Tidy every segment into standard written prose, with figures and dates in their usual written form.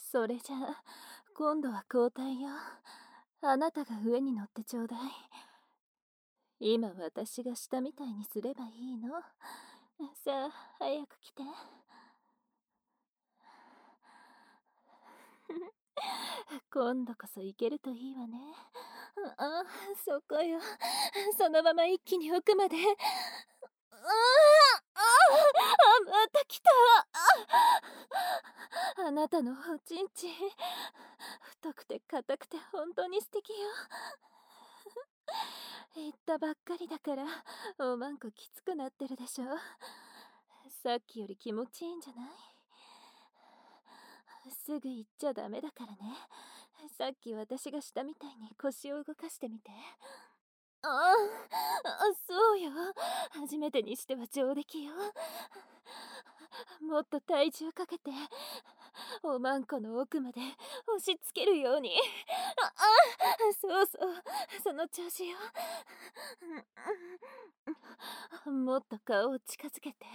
それじゃあ、今度は交代よ。あなたが上に乗ってちょうだい。今私が下みたいにすればいいの。さあ、早く来て。今度こそ行けるといいわね。あ、そこよ。そのまま一気に奥まで。また来た。あなたのおちんちん、太くて硬くて本当に素敵よ。言ったばっかりだからおまんこきつくなってるでしょ。さっきより気持ちいいんじゃない？すぐ行っちゃダメだからね。さっき私がしたみたいに腰を動かしてみて。そうよ。初めてにしては上出来よ。もっと体重かけておまんこの奥まで押し付けるように。そうそう、その調子よ。もっと顔を近づけて。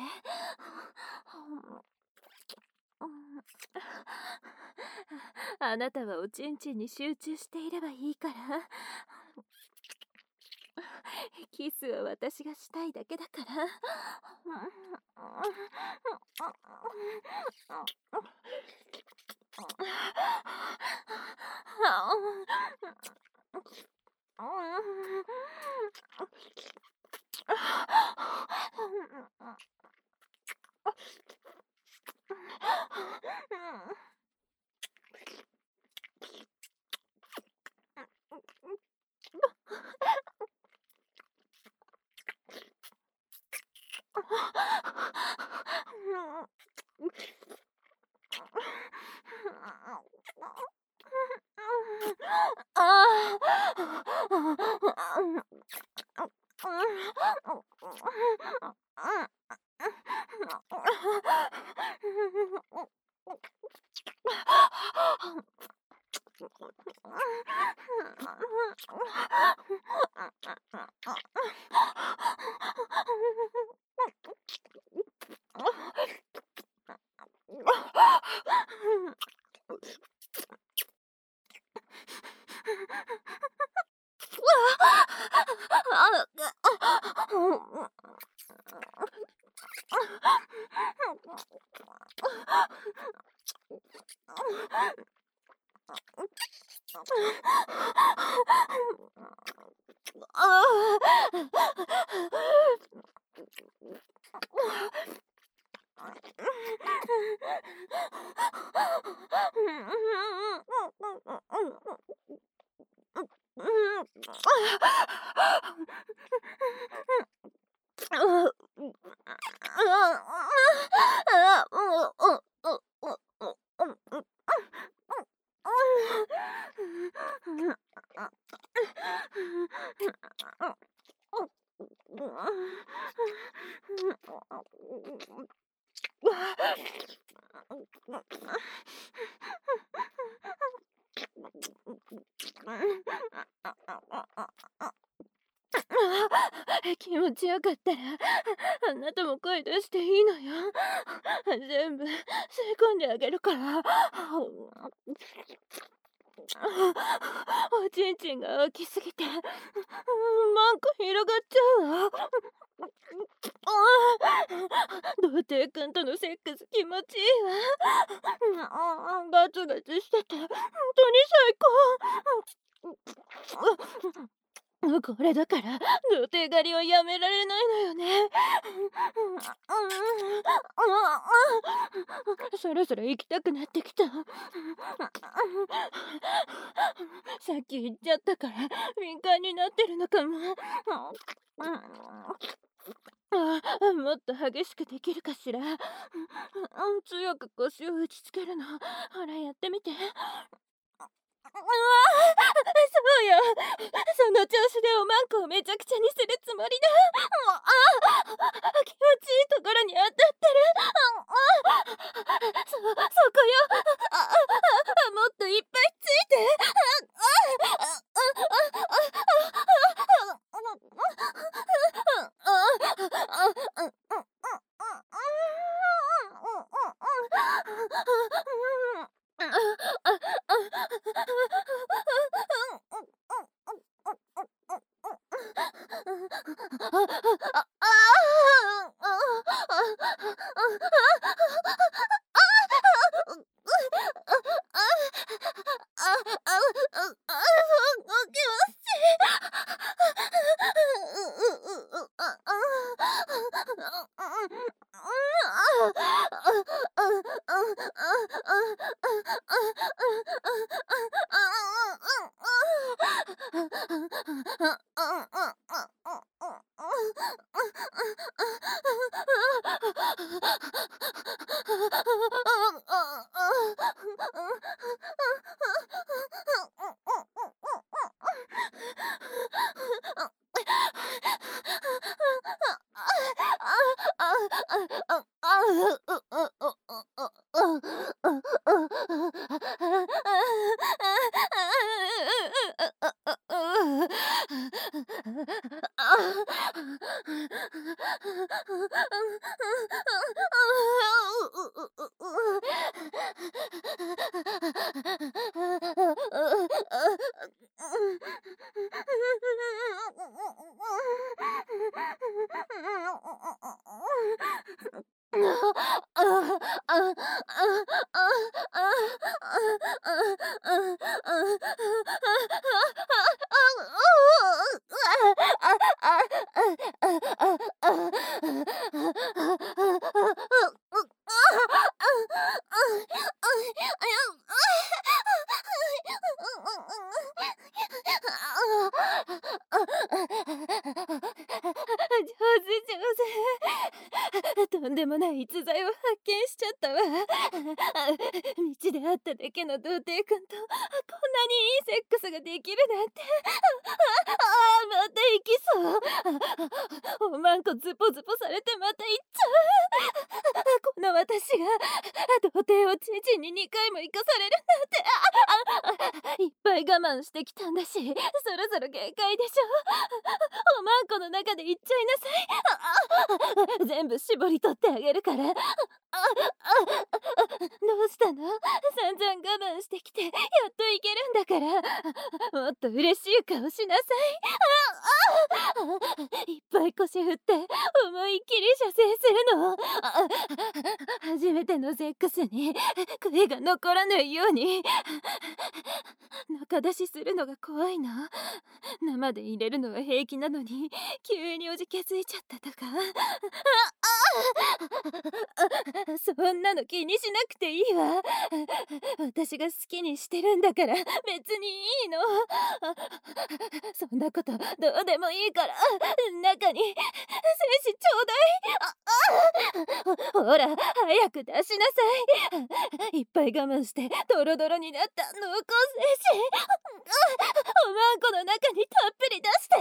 あなたはおちんちんに集中していればいいから。キスは私がしたいだけだから。気持ちよかったらあなたも声出していいのよ。全部吸い込んであげるから。おちんちんが大きすぎてマンコ広がっちゃうわ。童貞くんとのセックス気持ちいいわ。ガツガツしてて本当に最高。これだから童貞狩りはやめられないのよね。そろそろ行きたくなってきた。さっき言っちゃったから敏感になってるのかも。もっと激しくできるかしら。強く腰を打ちつけるの。ほらやってみて。そうよ。その調子でおまんこをめちゃくちゃにするつもりだ。気持ちいいところに当たってる。そこよ。もっといっぱいついて。 とんでもない逸材を発見しちゃったわ。道で会っただけの童貞くんとこんなにいいセックスができるなんて。また行きそう。おまんこズポズポされてまた行っちゃう。この私が童貞をチンチンに2回も行かされるなんて。いっぱい我慢してきたんだし、そろそろ限界でしょ。おまんこの中で行っちゃいなさい。全部絞り取ってあげるから。どうしたの？散々我慢してきてやっといけるんだから。もっと嬉しい顔しなさい。いっぱい腰振って思いっきり射精するの。初めてのセックスに悔いが残らないように。中出しするのが怖いの？生で入れるのは平気なのに急におじけづいちゃったとか。そんなの気にしなくていいわ。私が好きにしてるんだから別にいいの。そんなことどうでもいいから中に精子ちょうだい。ほら早く出しなさい。いっぱい我慢してドロドロになった濃厚精子。おまんこの中にたっぷり出して。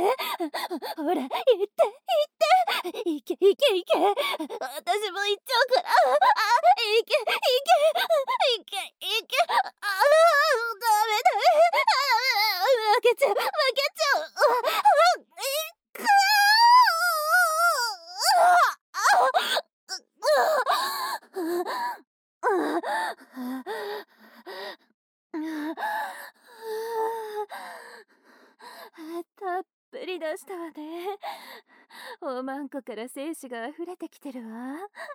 ほら行って行け行け行け。私も行っちゃうから。行け行け行け行け。ダメだ。負けちゃう負けちゃう。行く。たっぷり出したわね。おまんこから精子が溢れてきてるわ。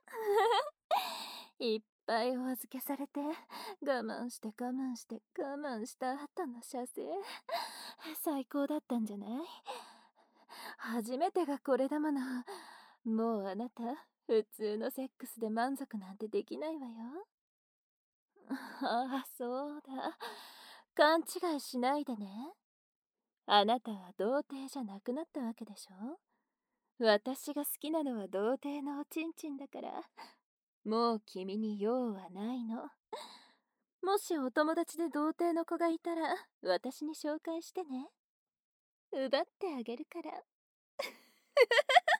いっぱいお預けされて我慢して我慢して我慢した後の射精、最高だったんじゃない？初めてがこれだもの。もうあなた普通のセックスで満足なんてできないわよ。ああ、そうだ。勘違いしないでね。あなたは童貞じゃなくなったわけでしょ。私が好きなのは童貞のおちんちんだから、もう君に用はないの。もしお友達で童貞の子がいたら私に紹介してね。奪ってあげるから。